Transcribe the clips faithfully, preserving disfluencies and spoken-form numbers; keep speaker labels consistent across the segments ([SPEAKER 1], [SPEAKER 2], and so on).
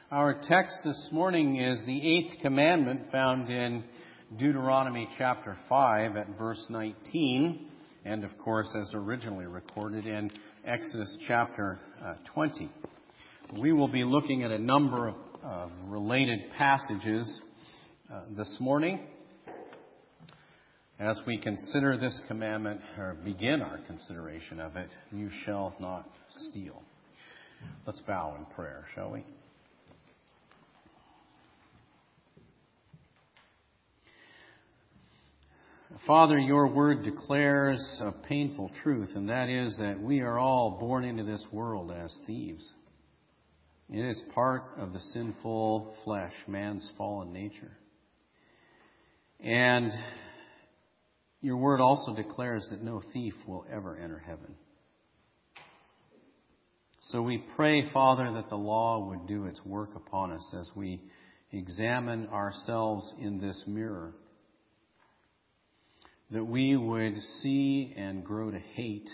[SPEAKER 1] Our text this morning is the eighth commandment found in Deuteronomy chapter five at verse nineteen, and of course as originally recorded in Exodus chapter uh, twenty. We will be looking at a number of uh, related passages uh, this morning as we consider this commandment, or begin our consideration of it. You shall not steal. Let's bow in prayer, shall we? Father, your word declares a painful truth, and that is that we are all born into this world as thieves. It is part of the sinful flesh, man's fallen nature. And your word also declares that no thief will ever enter heaven. So we pray, Father, that the law would do its work upon us as we examine ourselves in this mirror, that we would see and grow to hate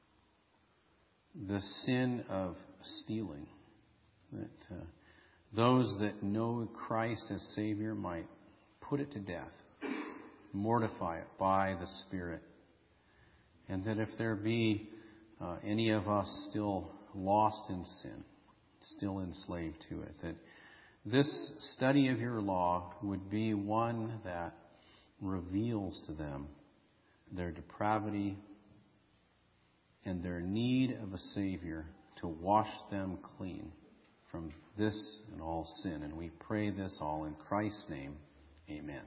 [SPEAKER 1] the sin of stealing, that uh, those that know Christ as Savior might put it to death, mortify it by the Spirit, and that if there be uh, any of us still lost in sin, still enslaved to it, that this study of your law would be one that reveals to them their depravity and their need of a Savior to wash them clean from this and all sin. And we pray this all in Christ's name. Amen.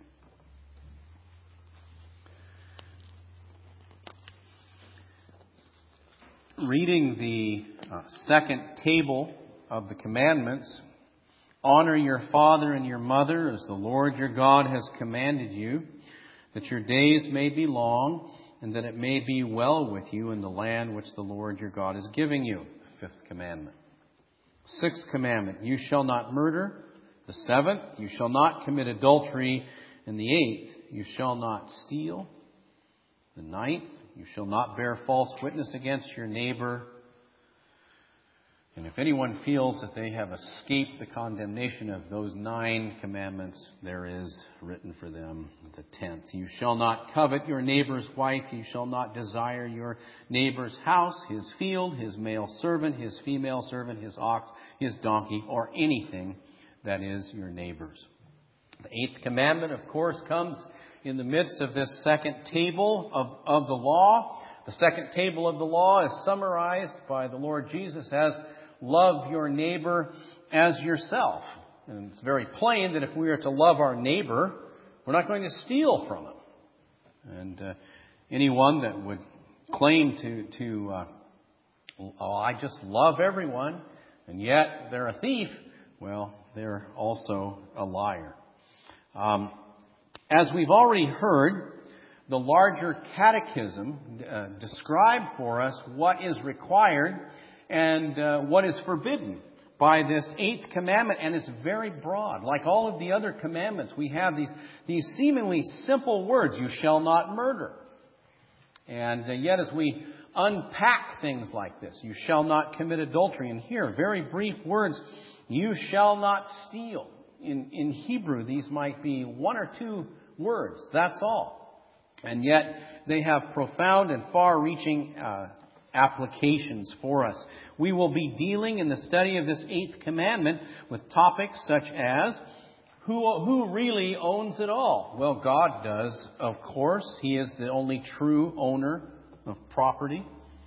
[SPEAKER 1] Reading the uh, second table of the commandments, honor your father and your mother as the Lord your God has commanded you, that your days may be long and that it may be well with you in the land which the Lord your God is giving you. Fifth commandment. Sixth commandment, you shall not murder. The seventh, you shall not commit adultery. And the eighth, you shall not steal. The ninth, you shall not bear false witness against your neighbor. And if anyone feels that they have escaped the condemnation of those nine commandments, there is written for them the tenth. You shall not covet your neighbor's wife. You shall not desire your neighbor's house, his field, his male servant, his female servant, his ox, his donkey, or anything that is your neighbor's. The eighth commandment, of course, comes in the midst of this second table of, of the law. The second table of the law is summarized by the Lord Jesus as love your neighbor as yourself. And it's very plain that if we are to love our neighbor, we're not going to steal from him. And uh, anyone that would claim to, to uh, oh, I just love everyone, and yet they're a thief, well, they're also a liar. Um, as we've already heard, the larger catechism uh, described for us what is required and uh, what is forbidden by this eighth commandment. And it's very broad. Like all of the other commandments, we have these, these seemingly simple words. You shall not murder. And uh, yet as we unpack things like this, you shall not commit adultery. And here, very brief words, you shall not steal. In, in Hebrew, these might be one or two words. That's all. And yet they have profound and far-reaching uh, applications for us. We will be dealing in the study of this eighth commandment with topics such as who, who really owns it all? Well, God does, of course. He is the only true owner of property.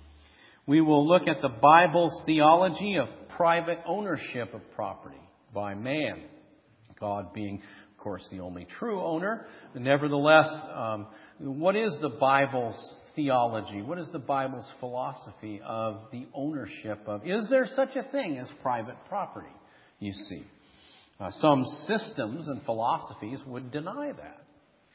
[SPEAKER 1] We will look at the Bible's theology of private ownership of property by man. God being, of course, the only true owner. Nevertheless, um, what is the Bible's theology? What is the Bible's philosophy of the ownership of? Is there such a thing as private property? You see, uh, some systems and philosophies would deny that.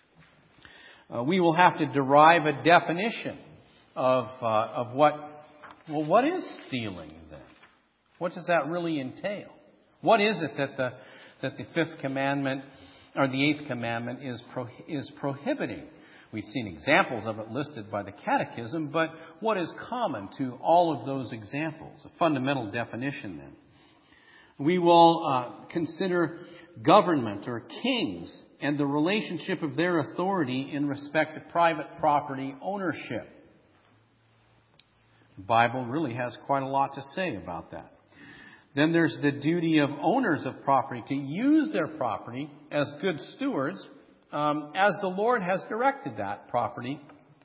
[SPEAKER 1] Uh, we will have to derive a definition of uh, of what. Well, what is stealing then? What does that really entail? What is it that the that the fifth commandment or the eighth commandment is pro, is prohibiting? We've seen examples of it listed by the Catechism, but what is common to all of those examples? A fundamental definition then. We will uh, consider government or kings and the relationship of their authority in respect to private property ownership. The Bible really has quite a lot to say about that. Then there's the duty of owners of property to use their property as good stewards, um, as the Lord has directed that property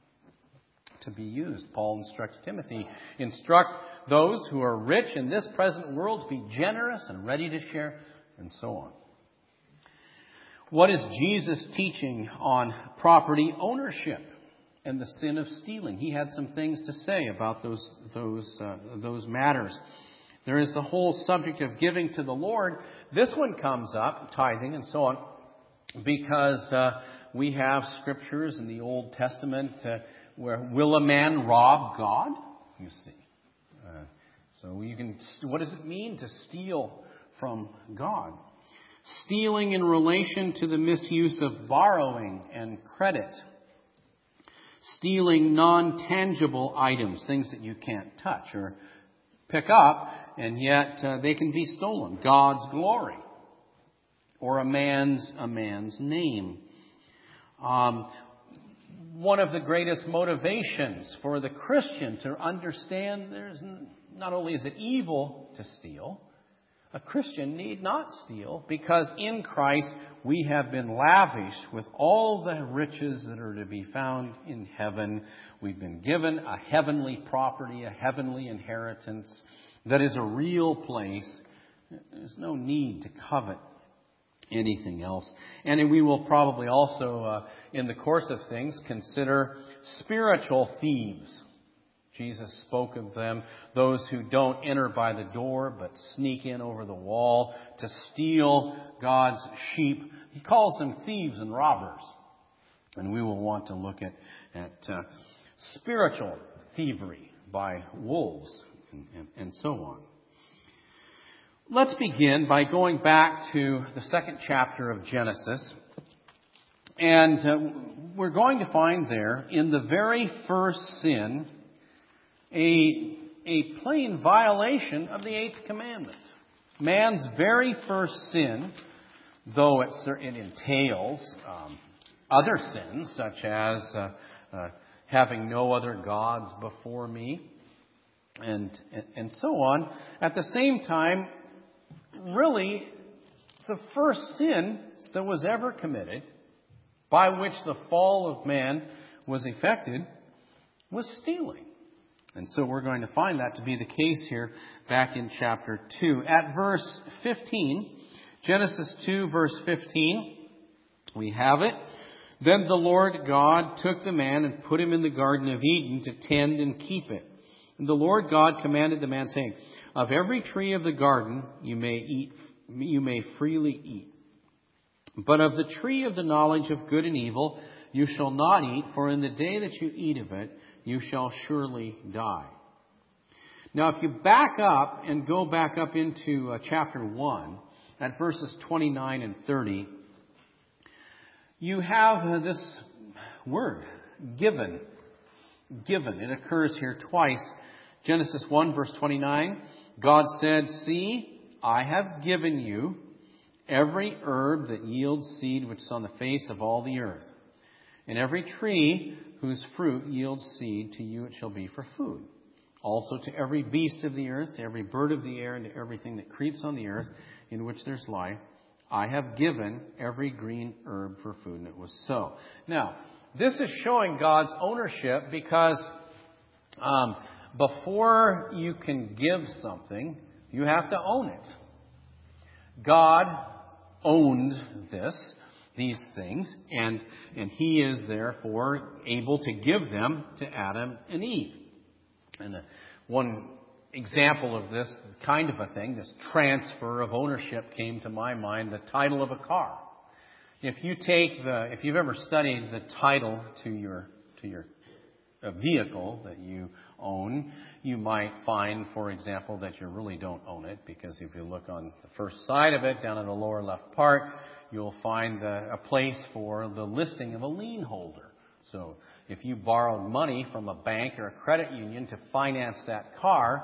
[SPEAKER 1] to be used. Paul instructs Timothy, instruct those who are rich in this present world to be generous and ready to share, and so on. What is Jesus' teaching on property ownership and the sin of stealing? He had some things to say about those those uh, those matters. There is the whole subject of giving to the Lord. This one comes up, tithing and so on, because uh, we have scriptures in the Old Testament uh, where will a man rob God? You see. Uh, so you can. What does it mean to steal from God? Stealing in relation to the misuse of borrowing and credit. Stealing non-tangible items, things that you can't touch or pick up, and yet uh, they can be stolen. God's glory, or a man's a man's name. Um, one of the greatest motivations for the Christian to understand there's not only is it evil to steal, a Christian need not steal, because in Christ we have been lavished with all the riches that are to be found in heaven. We've been given a heavenly property, a heavenly inheritance that is a real place. There's no need to covet anything else. And we will probably also, uh, in the course of things, consider spiritual thieves. Jesus spoke of them, those who don't enter by the door but sneak in over the wall to steal God's sheep. He calls them thieves and robbers. And we will want to look at, at uh, spiritual thievery by wolves and, and, and so on. Let's begin by going back to the second chapter of Genesis. And uh, we're going to find there, in the very first sin, A, a plain violation of the eighth commandment. Man's very first sin, though it, it entails um, other sins, such as uh, uh, having no other gods before me, and, and and so on. At the same time, really, the first sin that was ever committed, by which the fall of man was effected, was stealing. And so we're going to find that to be the case here back in chapter two. At verse fifteen, Genesis two, verse fifteen, we have it. Then the Lord God took the man and put him in the Garden of Eden to tend and keep it. And the Lord God commanded the man, saying, of every tree of the garden you may eat, you may freely eat. But of the tree of the knowledge of good and evil you shall not eat, for in the day that you eat of it, you shall surely die. Now, if you back up and go back up into uh, chapter one, at verses twenty-nine and thirty, you have uh, this word, given. Given. It occurs here twice. Genesis one, verse twenty-nine, God said, see, I have given you every herb that yields seed which is on the face of all the earth, and every tree whose fruit yields seed, to you it shall be for food. Also to every beast of the earth, to every bird of the air, and to everything that creeps on the earth, in which there's life, I have given every green herb for food. And it was so. Now, this is showing God's ownership, because um, before you can give something, you have to own it. God owned this. These things, and and he is therefore able to give them to Adam and Eve. And uh, one example of this kind of a thing, this transfer of ownership, came to my mind, the title of a car. If you take the, if you've ever studied the title to your to your a vehicle that you own, you might find, for example, that you really don't own it, because if you look on the first side of it, down in the lower left part, you'll find a, a place for the listing of a lien holder. So if you borrowed money from a bank or a credit union to finance that car,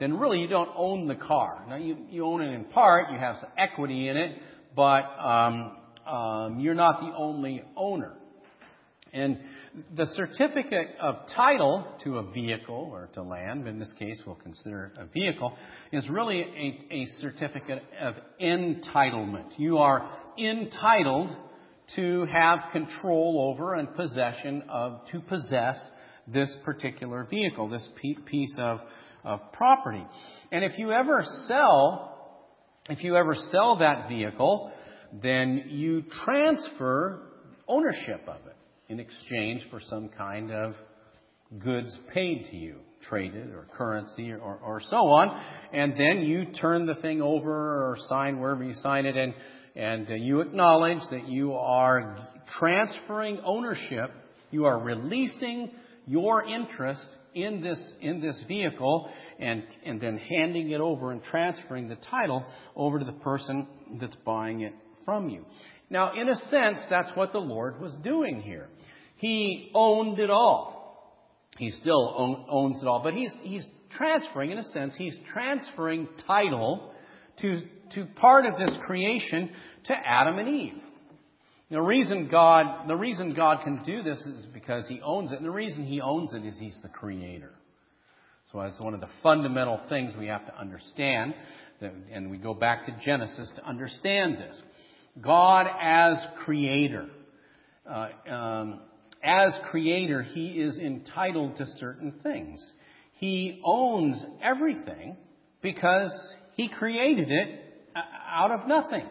[SPEAKER 1] then really you don't own the car. Now, you, you own it in part. You have some equity in it, but um, um, you're not the only owner. And the certificate of title to a vehicle or to land, in this case we'll consider it a vehicle, is really a, a certificate of entitlement. You are entitled to have control over and possession of, to possess this particular vehicle, this piece of, of property. And if you ever sell, if you ever sell that vehicle, then you transfer ownership of it in exchange for some kind of goods paid to you, traded or currency or, or so on. And then you turn the thing over or sign wherever you sign it, and, and uh, you acknowledge that you are transferring ownership. You are releasing your interest in this in this vehicle, and, and then handing it over and transferring the title over to the person that's buying it from you. Now, in a sense, that's what the Lord was doing here. He owned it all. He still own, owns it all, but he's he's transferring, in a sense, he's transferring title to to part of this creation to Adam and Eve. The reason God, the reason God can do this is because He owns it. And the reason He owns it is He's the Creator. So that's one of the fundamental things we have to understand. And we go back to Genesis to understand this. God as Creator. Uh, um, as Creator, He is entitled to certain things. He owns everything because He created it out of nothing.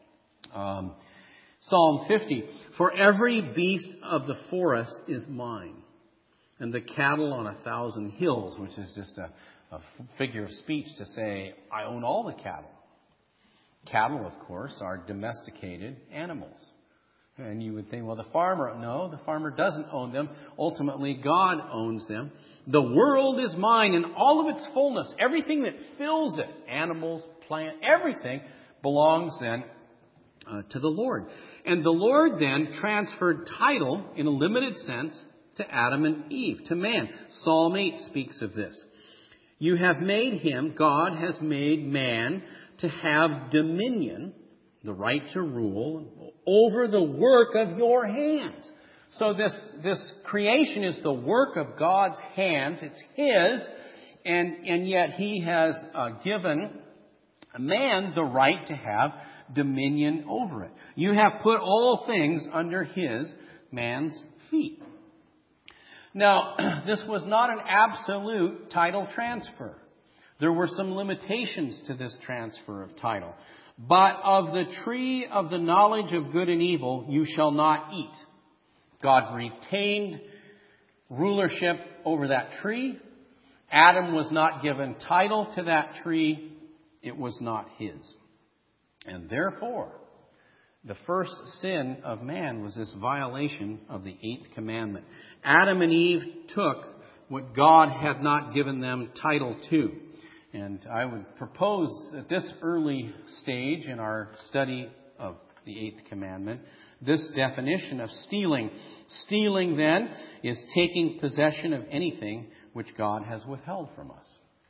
[SPEAKER 1] Um, Psalm fifty, for every beast of the forest is mine, and the cattle on a thousand hills, which is just a, a figure of speech to say, I own all the cattle. Cattle, of course, are domesticated animals. And you would think, well, the farmer, no, the farmer doesn't own them. Ultimately, God owns them. The world is mine in all of its fullness. Everything that fills it, animals, plant, everything belongs then uh, to the Lord. And the Lord then transferred title, in a limited sense, to Adam and Eve, to man. Psalm eight speaks of this. You have made him, God has made man to have dominion, the right to rule, over the work of your hands. So this, this creation is the work of God's hands. It's His, and, and yet He has uh, given man the right to have dominion over it. You have put all things under His, man's feet. Now, this was not an absolute title transfer. There were some limitations to this transfer of title. But of the tree of the knowledge of good and evil you shall not eat. God retained rulership over that tree. Adam was not given title to that tree. It was not his. And therefore, the first sin of man was this violation of the eighth commandment. Adam and Eve took what God had not given them title to. And I would propose at this early stage in our study of the eighth commandment, this definition of stealing. Stealing, then, is taking possession of anything which God has withheld from us.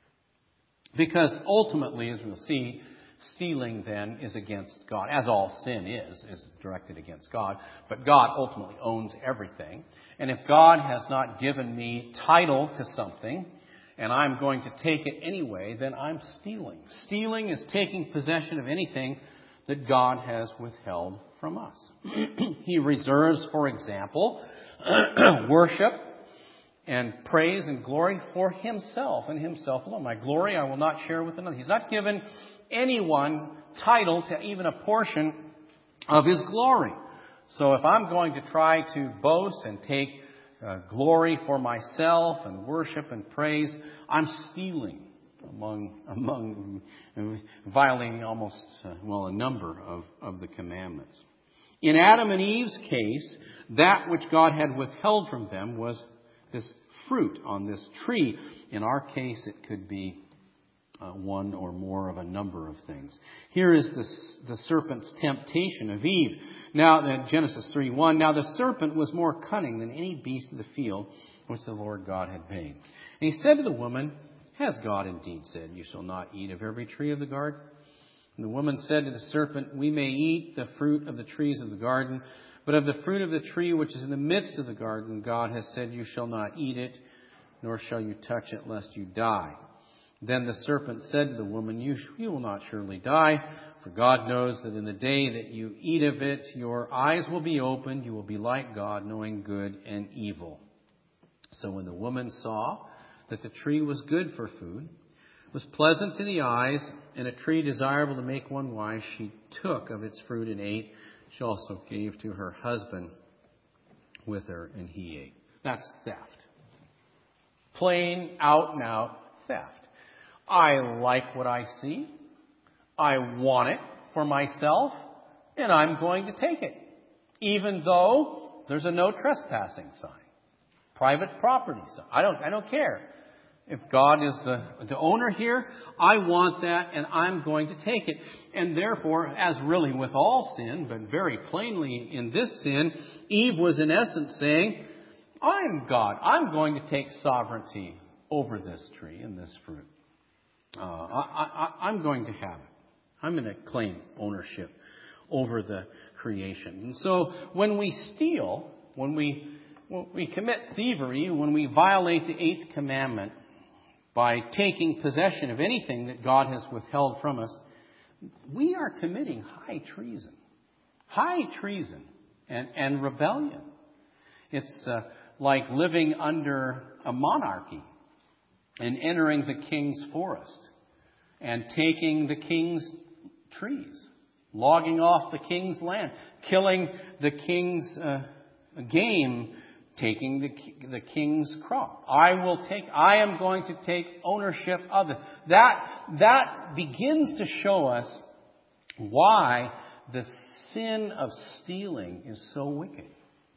[SPEAKER 1] Because ultimately, as we'll see, stealing then is against God, as all sin is, is directed against God. But God ultimately owns everything. And if God has not given me title to something, and I'm going to take it anyway, then I'm stealing. Stealing is taking possession of anything that God has withheld from us. He reserves, for example, worship and praise and glory for Himself and Himself alone. My glory I will not share with another. He's not given anyone title to even a portion of His glory. So if I'm going to try to boast and take uh, glory for myself and worship and praise, I'm stealing among, among violating almost, uh, well, a number of, of the commandments. In Adam and Eve's case, that which God had withheld from them was this fruit on this tree. In our case, it could be Uh, one or more of a number of things. Here is the, the serpent's temptation of Eve. Now, uh, Genesis three one, now the serpent was more cunning than any beast of the field which the Lord God had made. And he said to the woman, Has God indeed said, you shall not eat of every tree of the garden? And the woman said to the serpent, we may eat the fruit of the trees of the garden, but of the fruit of the tree which is in the midst of the garden, God has said, you shall not eat it, nor shall you touch it, lest you die. Then the serpent said to the woman, you, you will not surely die, for God knows that in the day that you eat of it, your eyes will be opened, you will be like God, knowing good and evil. So when the woman saw that the tree was good for food, was pleasant to the eyes, and a tree desirable to make one wise, she took of its fruit and ate. She also gave to her husband with her, and he ate. That's theft. Plain out and out theft. I like what I see. I want it for myself, and I'm going to take it. Even though there's a no trespassing sign. Private property sign. I don't, I don't care. If God is the, the owner here, I want that and I'm going to take it. And therefore, as really with all sin, but very plainly in this sin, Eve was in essence saying, I'm God. I'm going to take sovereignty over this tree and this fruit. Uh, I, I, I'm going to have it. I'm going to claim ownership over the creation. And so when we steal, when we, when we commit thievery, when we violate the eighth commandment, by taking possession of anything that God has withheld from us, we are committing high treason. High treason and, and rebellion. It's uh, like living under a monarchy and entering the king's forest and taking the king's trees, logging off the king's land, killing the king's uh, game, taking the, the king's crop. I will take, I am going to take ownership of it. That, that begins to show us why the sin of stealing is so wicked.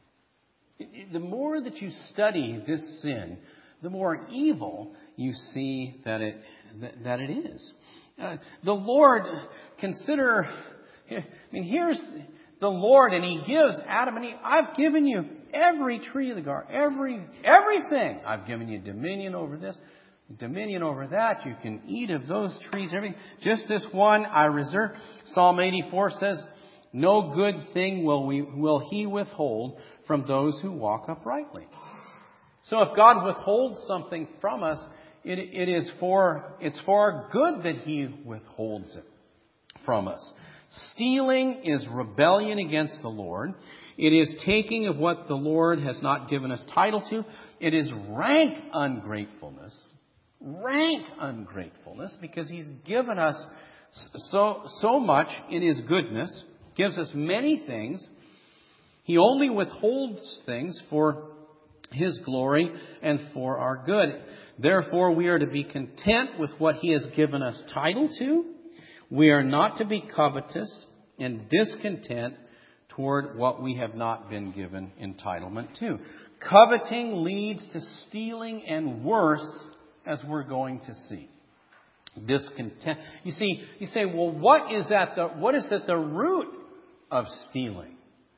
[SPEAKER 1] The more that you study this sin, the more evil you see that it, that, that it is. Uh, the Lord, consider, I mean, here's the Lord, and He gives Adam and Eve, I've given you every tree of the garden, every, everything. I've given you dominion over this, dominion over that. You can eat of those trees, everything. Just this one I reserve. Psalm eighty-four says, no good thing will we, will He withhold from those who walk uprightly. So if God withholds something from us, it, it is for, it's for our good that He withholds it from us. Stealing is rebellion against the Lord. It is taking of what the Lord has not given us title to. It is rank ungratefulness. Rank ungratefulness, because He's given us so, so much in His goodness, gives us many things. He only withholds things for His glory and for our good. Therefore, we are to be content with what He has given us title to. We are not to be covetous and discontent toward what we have not been given entitlement to. Coveting leads to stealing and worse, as we're going to see. Discontent. You see, you say, well, what is that? The, what is at the root of stealing?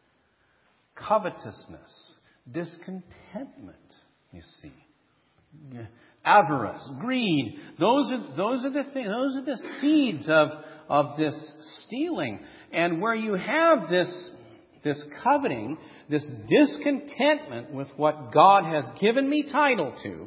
[SPEAKER 1] Covetousness, discontentment. You see, avarice, greed. Those are those are the things. Those are the seeds of of this stealing. And where you have this this coveting, this discontentment with what God has given me title to,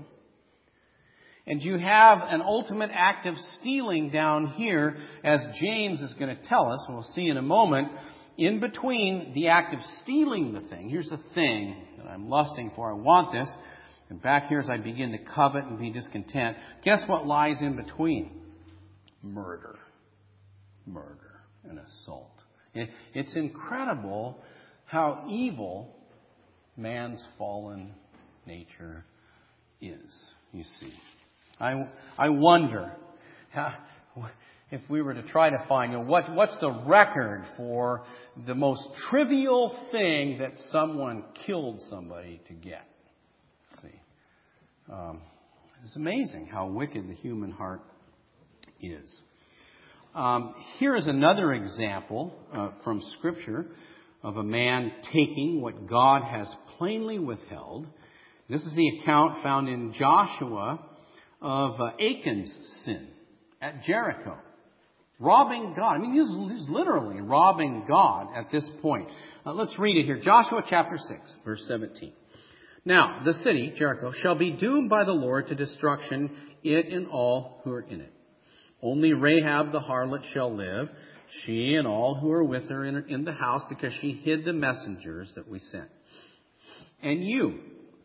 [SPEAKER 1] and you have an ultimate act of stealing down here, as James is going to tell us, and we'll see in a moment, in between the act of stealing the thing. Here's the thing that I'm lusting for. I want this. And back here as I begin to covet and be discontent, guess what lies in between? Murder. Murder and assault. It, it's incredible how evil man's fallen nature is, you see. I, I wonder how, if we were to try to find, you know, what, what's the record for the most trivial thing that someone killed somebody to get? See, um, it's amazing how wicked the human heart is. Um, here is another example uh, from Scripture of a man taking what God has plainly withheld. This is the account found in Joshua of uh, Achan's sin at Jericho. Robbing God. I mean, he's, he's literally robbing God at this point. Uh, let's read it here. Joshua chapter six, verse seventeen. Now, the city, Jericho, shall be doomed by the Lord to destruction, it and all who are in it. Only Rahab the harlot shall live, she and all who are with her in, in the house, because she hid the messengers that we sent. And you,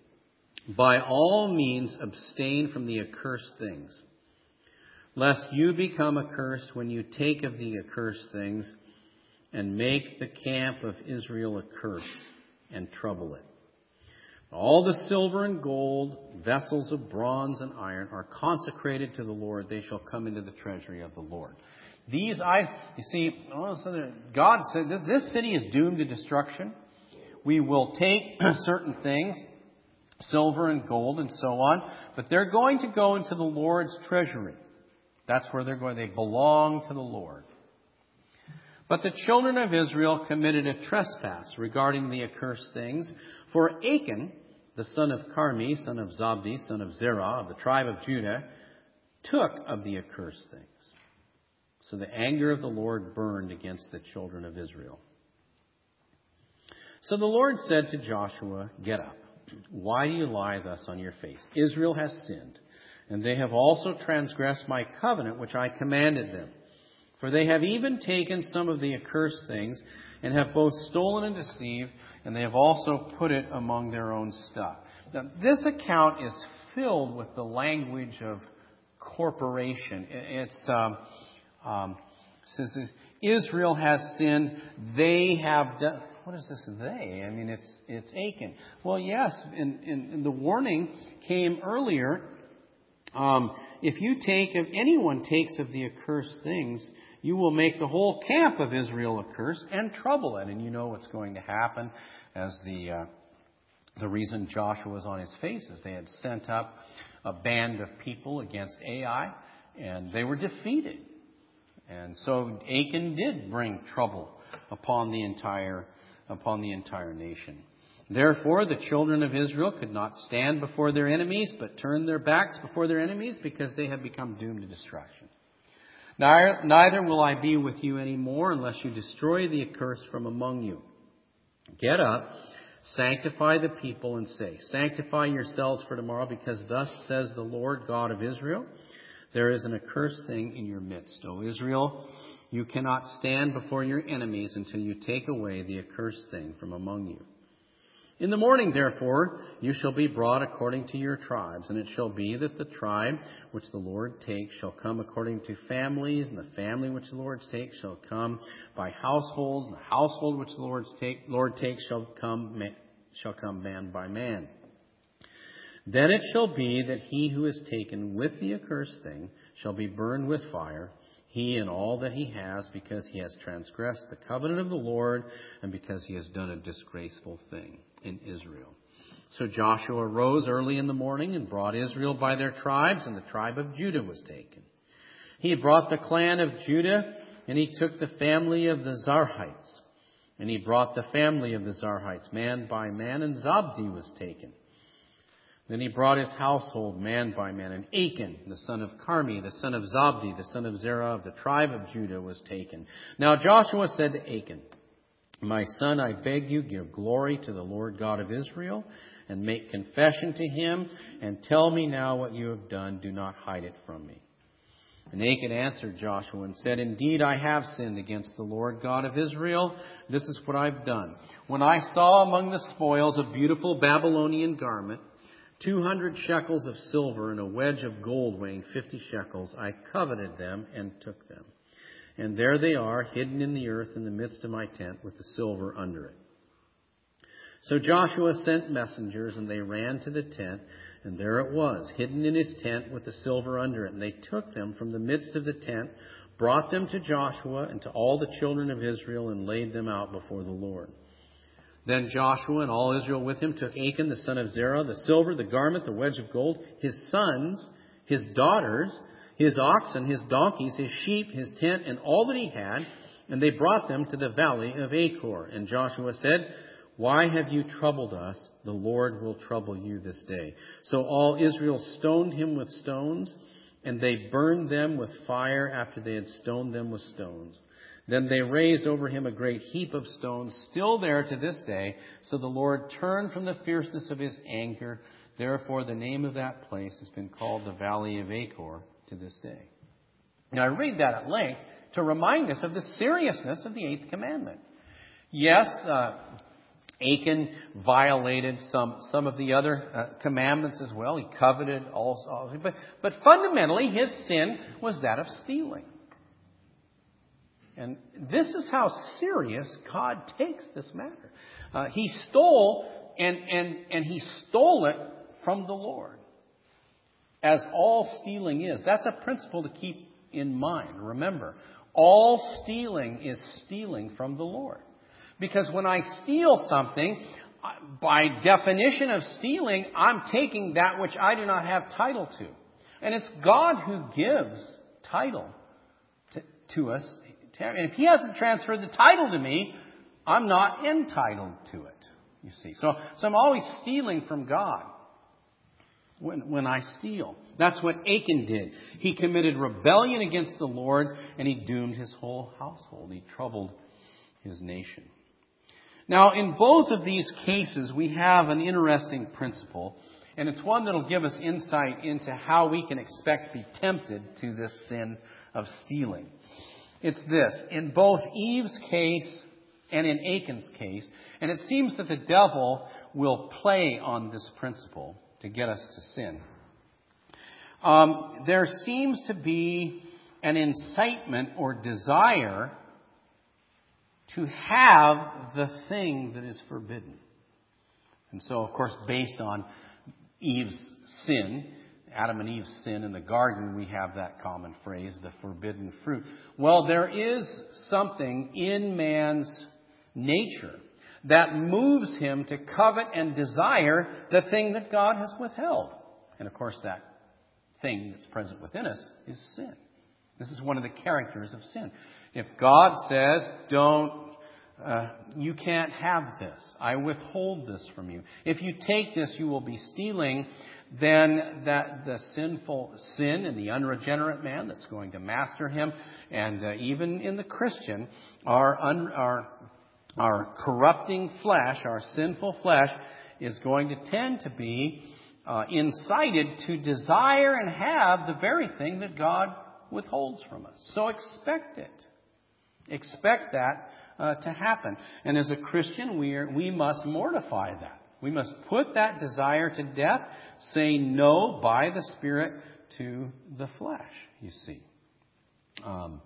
[SPEAKER 1] by all means, abstain from the accursed things, lest you become accursed when you take of the accursed things and make the camp of Israel accursed and trouble it. All the silver and gold, vessels of bronze and iron, are consecrated to the Lord. They shall come into the treasury of the Lord. These, I, you see, God said this, this city is doomed to destruction. We will take certain things, silver and gold and so on, but they're going to go into the Lord's treasury. That's where they're going. They belong to the Lord. But the children of Israel committed a trespass regarding the accursed things. For Achan, the son of Carmi, son of Zabdi, son of Zerah, of the tribe of Judah, took of the accursed things. So the anger of the Lord burned against the children of Israel. So the Lord said to Joshua, get up. Why do you lie thus on your face? Israel has sinned, and they have also transgressed my covenant which I commanded them. For they have even taken some of the accursed things, and have both stolen and deceived, and they have also put it among their own stuff. Now, this account is filled with the language of corporation. It's um, um, it says Israel has sinned. They have done. What is this they? I mean, it's it's Achan. Well, yes, and, and, and the warning came earlier. Um, if you take, if anyone takes of the accursed things, you will make the whole camp of Israel accursed and trouble it. And you know what's going to happen. As the uh, the reason Joshua was on his face is they had sent up a band of people against Ai, and they were defeated. And so Achan did bring trouble upon the entire upon the entire nation. Therefore, the children of Israel could not stand before their enemies, but turned their backs before their enemies, because they had become doomed to destruction. Neither will I be with you any more, unless you destroy the accursed from among you. Get up, sanctify the people, and say, sanctify yourselves for tomorrow, because thus says the Lord God of Israel, there is an accursed thing in your midst. O Israel, you cannot stand before your enemies until you take away the accursed thing from among you. In the morning, therefore, you shall be brought according to your tribes, and it shall be that the tribe which the Lord takes shall come according to families, and the family which the Lord takes shall come by households, and the household which the Lord take, Lord takes shall come shall come man by man. Then it shall be that he who is taken with the accursed thing shall be burned with fire, he and all that he has, because he has transgressed the covenant of the Lord, and because he has done a disgraceful thing in Israel. So Joshua rose early in the morning and brought Israel by their tribes, and the tribe of Judah was taken. He brought the clan of Judah, and he took the family of the Zarhites. And he brought the family of the Zarhites man by man, and Zabdi was taken. Then he brought his household man by man, and Achan, the son of Carmi, the son of Zabdi, the son of Zerah of the tribe of Judah, was taken. Now Joshua said to Achan, my son, I beg you, give glory to the Lord God of Israel, and make confession to him, and tell me now what you have done. Do not hide it from me. And Achan answered Joshua and said, indeed, I have sinned against the Lord God of Israel. This is what I've done. When I saw among the spoils a beautiful Babylonian garment, two hundred shekels of silver, and a wedge of gold weighing fifty shekels, I coveted them and took them. And there they are, hidden in the earth in the midst of my tent, with the silver under it. So Joshua sent messengers, and they ran to the tent, and there it was, hidden in his tent with the silver under it. And they took them from the midst of the tent, brought them to Joshua and to all the children of Israel, and laid them out before the Lord. Then Joshua and all Israel with him took Achan, the son of Zerah, the silver, the garment, the wedge of gold, his sons, his daughters, his oxen, his donkeys, his sheep, his tent, and all that he had, and they brought them to the valley of Achor. And Joshua said, Why have you troubled us? The Lord will trouble you this day. So all Israel stoned him with stones, and they burned them with fire after they had stoned them with stones. Then they raised over him a great heap of stones, still there to this day. So the Lord turned from the fierceness of his anger. Therefore, the name of that place has been called the Valley of Achor to this day. Now, I read that at length to remind us of the seriousness of the Eighth Commandment. Yes, uh, Achan violated some some of the other uh, commandments as well. He coveted also, but but fundamentally his sin was that of stealing. And this is how serious God takes this matter. Uh, he stole, and and and he stole it from the Lord, as all stealing is. That's a principle to keep in mind. Remember, all stealing is stealing from the Lord. Because when I steal something, by definition of stealing, I'm taking that which I do not have title to. And it's God who gives title to, to us. And if He hasn't transferred the title to me, I'm not entitled to it, you see. So, so I'm always stealing from God when, when I steal. That's what Achan did. He committed rebellion against the Lord, and he doomed his whole household. He troubled his nation. Now, in both of these cases, we have an interesting principle, and it's one that will give us insight into how we can expect to be tempted to this sin of stealing. It's this: in both Eve's case and in Achan's case, and it seems that the devil will play on this principle to get us to sin. Um, there seems to be an incitement or desire to have the thing that is forbidden. And so, of course, based on Eve's sin, Adam and Eve's sin in the garden, we have that common phrase, the forbidden fruit. Well, there is something in man's nature that moves him to covet and desire the thing that God has withheld. And of course, that thing that's present within us is sin. This is one of the characters of sin. If God says, don't, uh, you can't have this, I withhold this from you. If you take this, you will be stealing, then that the sinful sin in the unregenerate man that's going to master him, and uh, even in the Christian, our, un, our, our corrupting flesh, our sinful flesh, is going to tend to be uh, incited to desire and have the very thing that God withholds from us. So expect it. Expect that uh, to happen. And as a Christian, we are, we must mortify that. We must put that desire to death, say no by the Spirit to the flesh, you see. Um,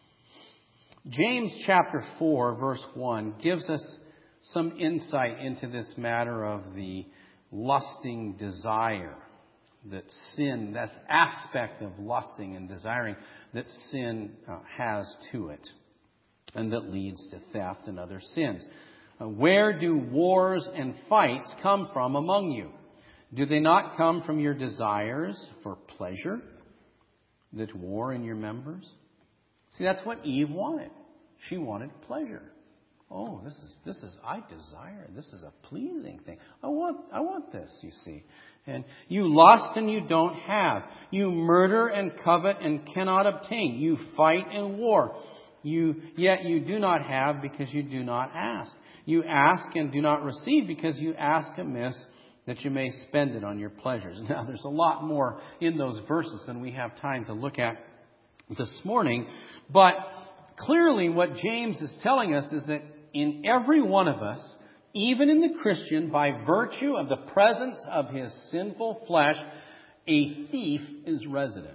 [SPEAKER 1] James chapter four, verse one, gives us some insight into this matter of the lusting desire that sin, that aspect of lusting and desiring that sin uh, has to it, and that leads to theft and other sins. Uh, where do wars and fights come from among you? Do they not come from your desires for pleasure that war in your members? See, that's what Eve wanted. She wanted pleasure. Oh, this is, this is, I desire, this is a pleasing thing. I want, I want this, you see. And you lust and you don't have. You murder and covet and cannot obtain. You fight and war. You, yet you do not have because you do not ask. You ask and do not receive because you ask amiss that you may spend it on your pleasures. Now, there's a lot more in those verses than we have time to look at this morning. But clearly what James is telling us is that in every one of us, even in the Christian, by virtue of the presence of his sinful flesh, a thief is resident.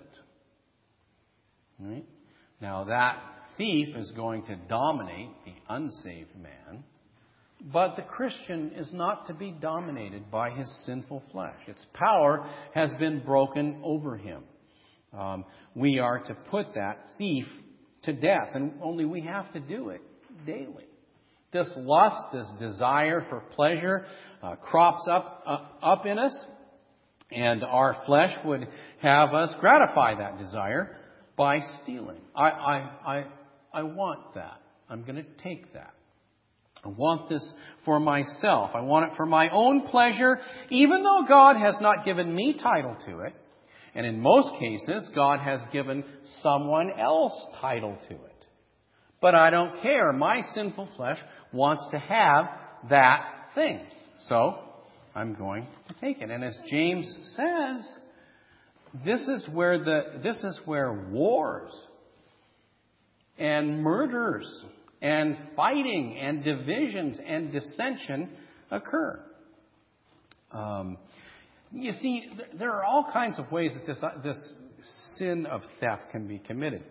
[SPEAKER 1] Right? Now that thief is going to dominate the unsaved man, but the Christian is not to be dominated by his sinful flesh. Its power has been broken over him. Um, we are to put that thief to death, and only we have to do it daily. This lust, this desire for pleasure uh, crops up uh, up in us, and our flesh would have us gratify that desire by stealing. I I I, I want that. I'm going to take that. I want this for myself. I want it for my own pleasure, even though God has not given me title to it. And in most cases, God has given someone else title to it. But I don't care. My sinful flesh wants to have that thing. So, I'm going to take it. And as James says, this is where the this is where wars and murders and fighting and divisions and dissension occur. Um, you see, there are all kinds of ways that this this sin of theft can be committed.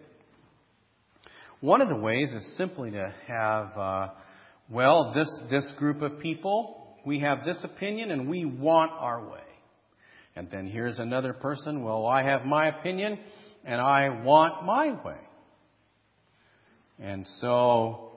[SPEAKER 1] One of the ways is simply to have, uh, well, this this group of people, we have this opinion and we want our way. And then here's another person, well, I have my opinion and I want my way. And so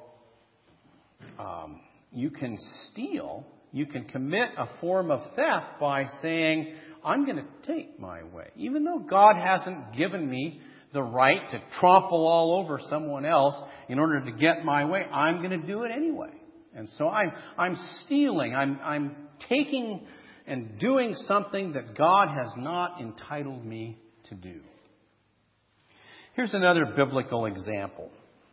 [SPEAKER 1] um, you can steal, you can commit a form of theft by saying, I'm going to take my way. Even though God hasn't given me the right to trample all over someone else in order to get my way, I'm going to do it anyway. And so I'm I'm stealing, I'm I'm taking and doing something that God has not entitled me to do. Here's another biblical example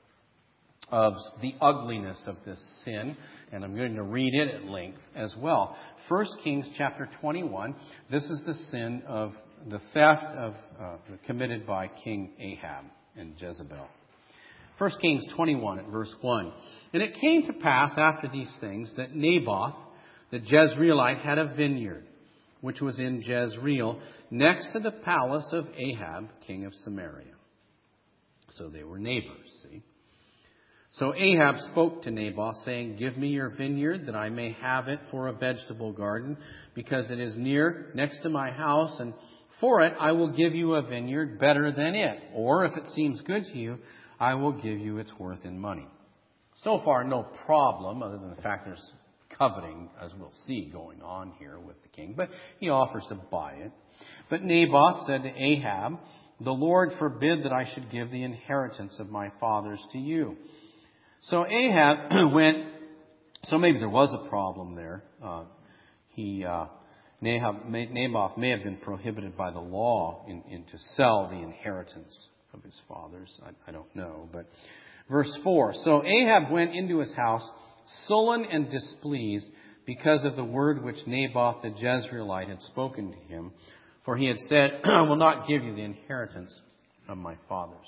[SPEAKER 1] of the ugliness of this sin, and I'm going to read it at length as well. First Kings chapter twenty-one. This is the sin of the theft of uh, committed by King Ahab and Jezebel. First Kings twenty-one at verse one. And it came to pass after these things that Naboth the Jezreelite had a vineyard, which was in Jezreel, next to the palace of Ahab, king of Samaria. So they were neighbors, see. So Ahab spoke to Naboth, saying, Give me your vineyard, that I may have it for a vegetable garden, because it is near, next to my house, and for it I will give you a vineyard better than it. Or, if it seems good to you, I will give you its worth in money. So far, no problem, other than the fact there's coveting, as we'll see, going on here with the king. But he offers to buy it. But Naboth said to Ahab, The Lord forbid that I should give the inheritance of my fathers to you. So Ahab went, so maybe there was a problem there. Uh, he, uh, Nahab, Naboth may have been prohibited by the law in, in to sell the inheritance of his fathers. I, I don't know. But verse four. So Ahab went into his house, sullen and displeased, because of the word which Naboth the Jezreelite had spoken to him. For he had said, I will not give you the inheritance of my fathers.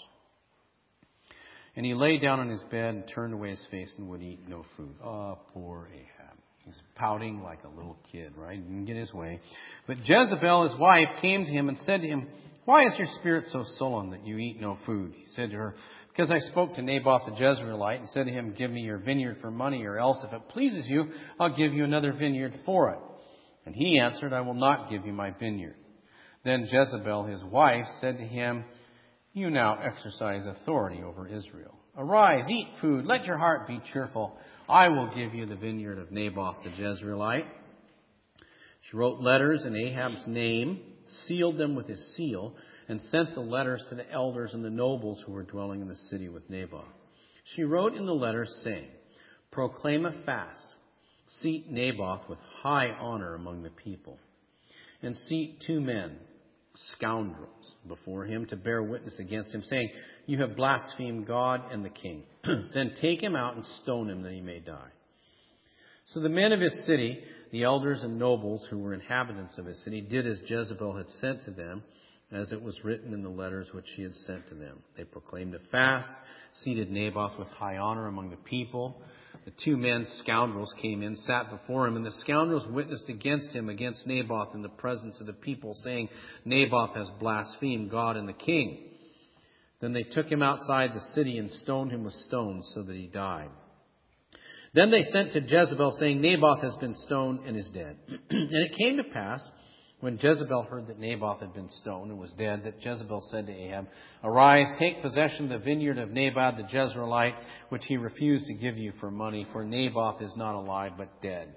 [SPEAKER 1] And he lay down on his bed and turned away his face and would eat no food. Oh, poor Ahab. He's pouting like a little kid, right? He didn't get his way. But Jezebel, his wife, came to him and said to him, Why is your spirit so sullen that you eat no food? He said to her, Because I spoke to Naboth the Jezreelite and said to him, Give me your vineyard for money, or else if it pleases you, I'll give you another vineyard for it. And he answered, I will not give you my vineyard. Then Jezebel, his wife, said to him, You now exercise authority over Israel. Arise, eat food, let your heart be cheerful. I will give you the vineyard of Naboth the Jezreelite. She wrote letters in Ahab's name, sealed them with his seal, and sent the letters to the elders and the nobles who were dwelling in the city with Naboth. She wrote in the letters, saying, Proclaim a fast. Seat Naboth with high honor among the people. And seat two men, scoundrels, before him to bear witness against him, saying, You have blasphemed God and the king. Then take him out and stone him that he may die. So the men of his city, the elders and nobles who were inhabitants of his city, did as Jezebel had sent to them, as it was written in the letters which she had sent to them. They proclaimed a fast, seated Naboth with high honor among the people. The two men, scoundrels, came in, sat before him, and the scoundrels witnessed against him, against Naboth, in the presence of the people, saying, Naboth has blasphemed God and the king. Then they took him outside the city and stoned him with stones so that he died. Then they sent to Jezebel, saying, Naboth has been stoned and is dead. And it came to pass, when Jezebel heard that Naboth had been stoned and was dead, that Jezebel said to Ahab, Arise, take possession of the vineyard of Naboth the Jezreelite, which he refused to give you for money, for Naboth is not alive but dead.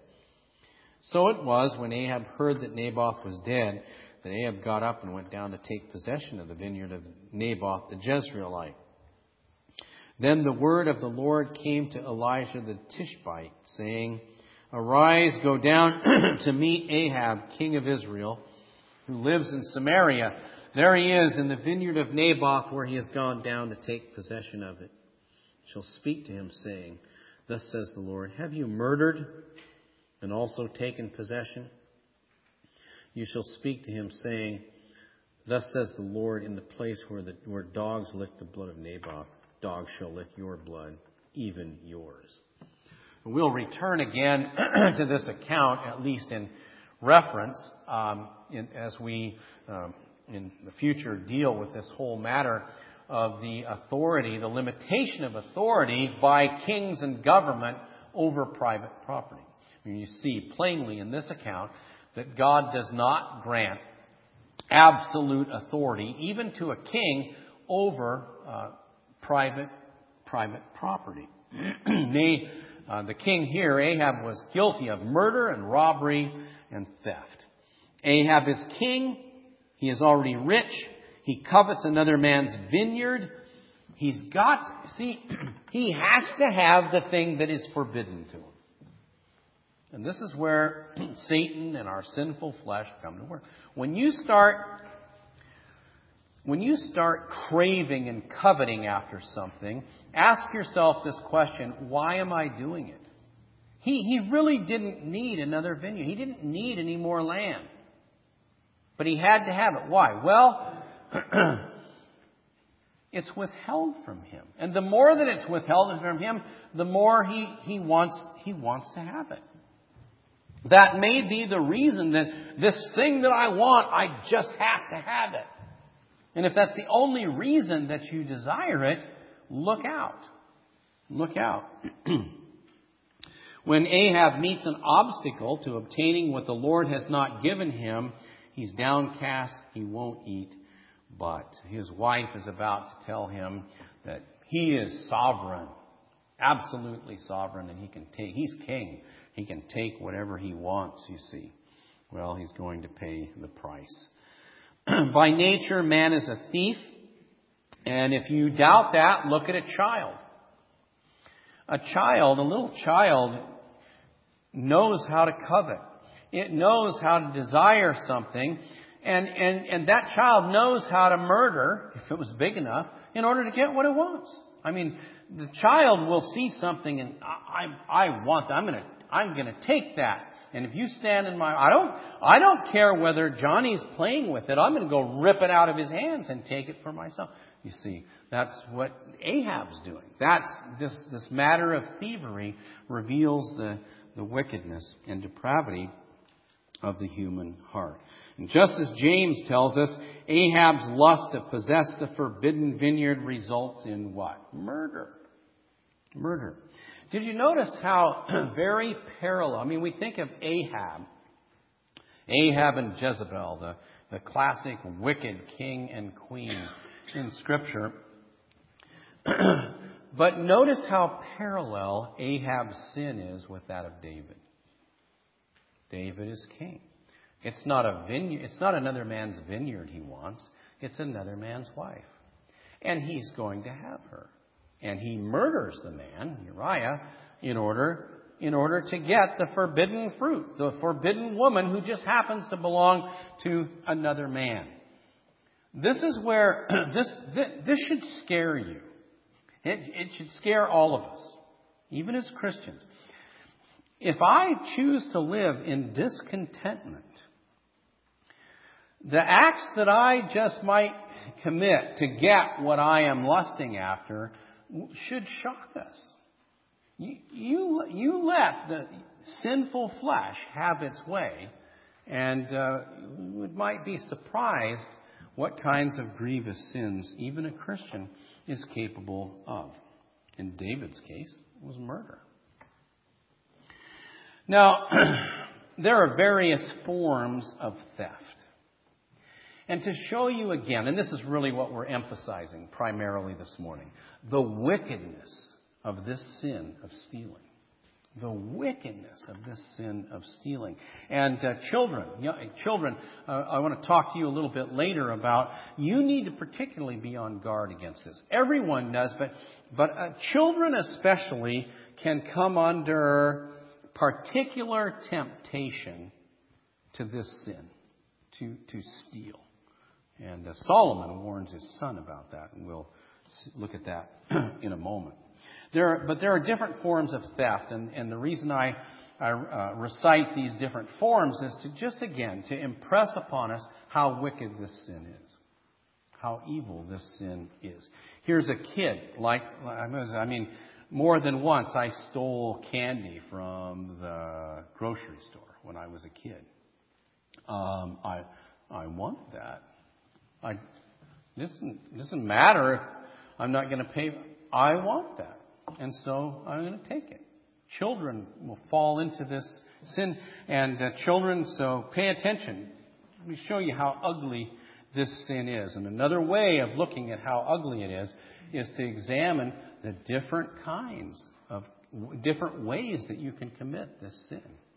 [SPEAKER 1] So it was, when Ahab heard that Naboth was dead, that Ahab got up and went down to take possession of the vineyard of Naboth the Jezreelite. Then the word of the Lord came to Elijah the Tishbite, saying, Arise, go down to meet Ahab, king of Israel, who lives in Samaria. There he is in the vineyard of Naboth, where he has gone down to take possession of it. Shall speak to him, saying, Thus says the Lord, Have you murdered and also taken possession? You shall speak to him, saying, Thus says the Lord, in the place where the where dogs lick the blood of Naboth, dogs shall lick your blood, even yours. We'll return again to this account, at least in reference, um, in, as we, um, in the future, deal with this whole matter of the authority, the limitation of authority by kings and government over private property. I mean, you see plainly in this account that God does not grant absolute authority, even to a king, over uh, private private property. Nay, uh, the king here, Ahab, was guilty of murder and robbery and theft. Ahab is king. He is already rich. He covets another man's vineyard. He's got, see, he has to have the thing that is forbidden to him. And this is where Satan and our sinful flesh come to work. When you start, when you start craving and coveting after something, ask yourself this question, why am I doing it? He, he really didn't need another vineyard. He didn't need any more land. But he had to have it. Why? Well, it's withheld from him. And the more that it's withheld from him, the more he, he wants, he wants to have it. That may be the reason that this thing that I want, I just have to have it. And if that's the only reason that you desire it, look out. Look out. When Ahab meets an obstacle to obtaining what the Lord has not given him, he's downcast, he won't eat. But his wife is about to tell him that he is sovereign, absolutely sovereign, and he can take, he's king. He can take whatever he wants, you see. Well, he's going to pay the price. By nature, man is a thief. And if you doubt that, look at a child. A child, a little child, knows how to covet. It knows how to desire something. And, and, and that child knows how to murder, if it was big enough, in order to get what it wants. I mean, the child will see something and I, I, I want that. I'm going to, I'm going to take that. And if you stand in my, I don't, I don't care whether Johnny's playing with it. I'm going to go rip it out of his hands and take it for myself. You see, that's what Ahab's doing. That's this, this matter of thievery reveals the, the wickedness and depravity of the human heart. And just as James tells us, Ahab's lust to possess the forbidden vineyard results in what? Murder. Murder. Did you notice how very parallel, I mean, we think of Ahab, Ahab and Jezebel, the, the classic wicked king and queen in Scripture. But notice how parallel Ahab's sin is with that of David. David is king. It's not a vineyard, it's not another man's vineyard he wants. It's another man's wife. And he's going to have her. And he murders the man, Uriah, in order, in order to get the forbidden fruit, the forbidden woman who just happens to belong to another man. This is where, this, this, this should scare you. It, it should scare all of us, even as Christians. If I choose to live in discontentment, the acts that I just might commit to get what I am lusting after should shock us. You, you, you let the sinful flesh have its way, and uh, you might be surprised what kinds of grievous sins even a Christian is capable of. In David's case, it was murder. Now, there are various forms of theft. And to show you again, and this is really what we're emphasizing primarily this morning, the wickedness of this sin of stealing. The wickedness of this sin of stealing. And uh, children, young, children, uh, I want to talk to you a little bit later about, you need to particularly be on guard against this. Everyone does, but, but uh, children especially can come under particular temptation to this sin, to, to steal. And uh, Solomon warns his son about that, and we'll look at that in a moment. There are, but there are different forms of theft, and, and the reason I, I uh, recite these different forms is to just, again, to impress upon us how wicked this sin is, how evil this sin is. Here's a kid, like, I mean, more than once I stole candy from the grocery store when I was a kid. Um, I I want that. I it doesn't, doesn't matter if I'm not going to pay. I want that. And so I'm going to take it. Children will fall into this sin. And uh, children, so pay attention. Let me show you how ugly this sin is. And another way of looking at how ugly it is, is to examine the different kinds of, different ways that you can commit this sin.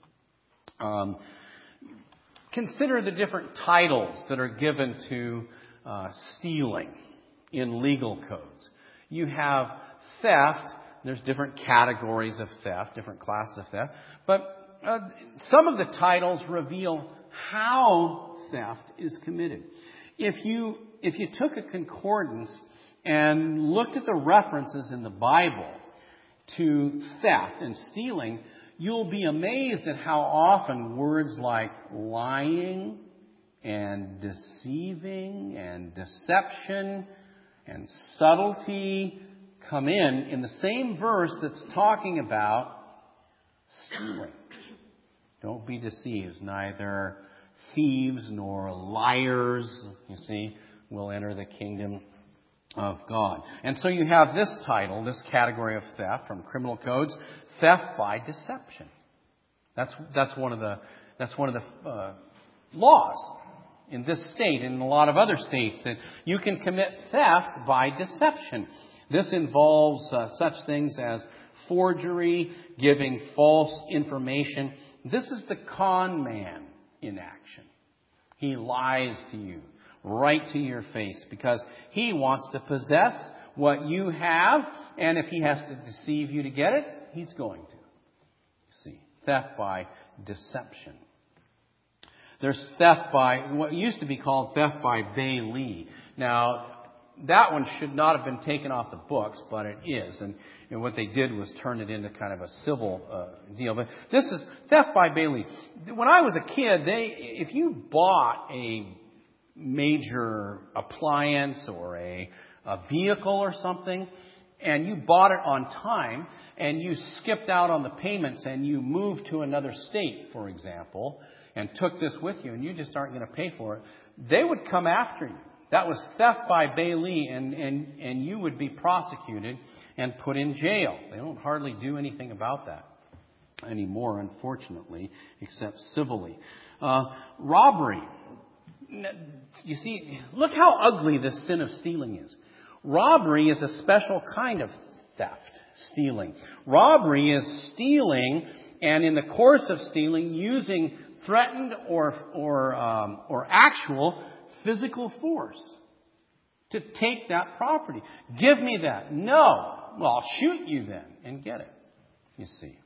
[SPEAKER 1] Um, consider the different titles that are given to uh, stealing in legal codes. You have theft. There's different categories of theft, different classes of theft. But uh, some of the titles reveal how theft is committed. If you if you took a concordance and looked at the references in the Bible to theft and stealing, you'll be amazed at how often words like lying and deceiving and deception and subtlety come in in the same verse that's talking about stealing. Don't be deceived. Neither thieves nor liars, you see, will enter the kingdom of God. And so you have this title, this category of theft from criminal codes, theft by deception. That's that's one of the that's one of the uh, laws in this state and in a lot of other states, that you can commit theft by deception. This involves uh, such things as forgery, giving false information. This is the con man in action. He lies to you right to your face because he wants to possess what you have, and if he has to deceive you to get it, he's going to. You see, theft by deception. There's theft by what used to be called theft by bailee. Now, that one should not have been taken off the books, but it is. And, and what they did was turn it into kind of a civil uh, deal. But this is theft by bailee. When I was a kid, they if you bought a major appliance or a, a vehicle or something, and you bought it on time, and you skipped out on the payments and you moved to another state, for example, and took this with you, and you just aren't going to pay for it, they would come after you. That was theft by bailee, and, and, and you would be prosecuted and put in jail. They don't hardly do anything about that anymore, unfortunately, except civilly. Uh, robbery. You see, look how ugly this sin of stealing is. Robbery is a special kind of theft, stealing. Robbery is stealing, and in the course of stealing, using threatened or or um, or actual physical force to take that property. Give me that. No. Well, I'll shoot you then and get it. You see.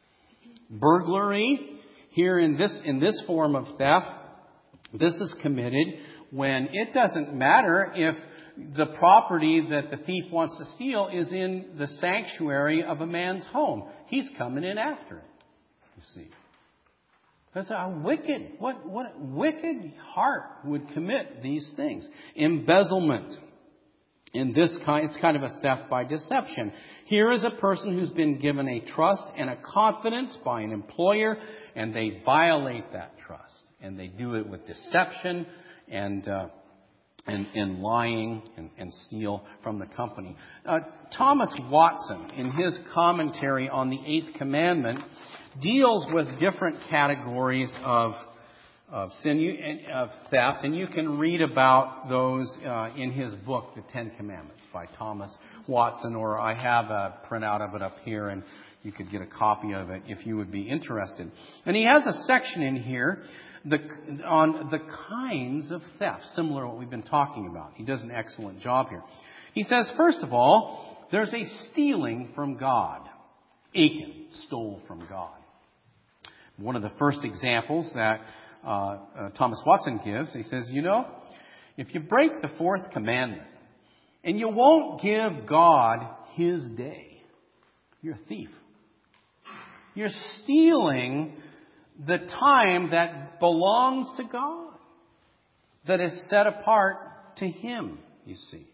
[SPEAKER 1] Burglary, here in this in this form of theft, this is committed when it doesn't matter if the property that the thief wants to steal is in the sanctuary of a man's home. He's coming in after it. You see. That's a wicked, what, what wicked heart would commit these things. Embezzlement. In this kind, it's kind of a theft by deception. Here is a person who's been given a trust and a confidence by an employer, and they violate that trust. And they do it with deception and uh, and, and lying and, and steal from the company. Uh, Thomas Watson, in his commentary on the Eighth Commandment, deals with different categories of of sin, you, of theft, and you can read about those uh, in his book, The Ten Commandments, by Thomas Watson, or I have a printout of it up here, and You could get a copy of it if you would be interested. And he has a section in here the, on the kinds of theft, similar to what we've been talking about. He does an excellent job here. He says, first of all, there's a stealing from God. Achan stole from God. One of the first examples that uh, uh, Thomas Watson gives, he says, you know, if you break the fourth commandment and you won't give God His day, you're a thief. You're stealing the time that belongs to God, that is set apart to Him, you see.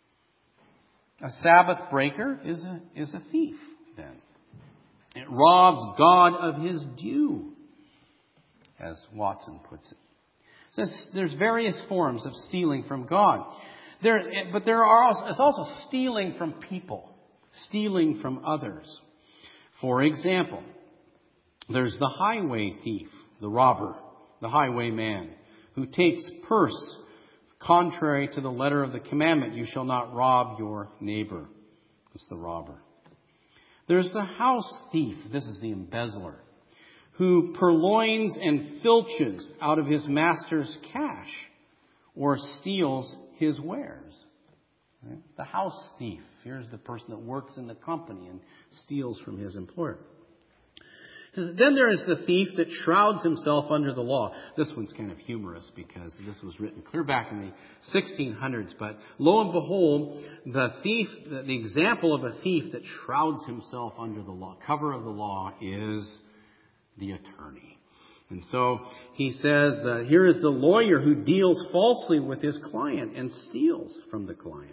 [SPEAKER 1] A Sabbath breaker is a, is a thief, then. It robs God of His due, as Watson puts it. Says there's various forms of stealing from God. There, but there are also, it's also stealing from people, stealing from others. For example, there's the highway thief, the robber, the highwayman, who takes purse contrary to the letter of the commandment, you shall not rob your neighbor. It's the robber. There's the house thief, this is the embezzler, who purloins and filches out of his master's cash or steals his wares. Right? The house thief, here's the person that works in the company and steals from his employer. Says, then there is the thief that shrouds himself under the law. This one's kind of humorous because this was written clear back in the sixteen hundreds. But lo and behold, the thief, the example of a thief that shrouds himself under the law, cover of the law, is the attorney. And so he says, uh, here is the lawyer who deals falsely with his client and steals from the client.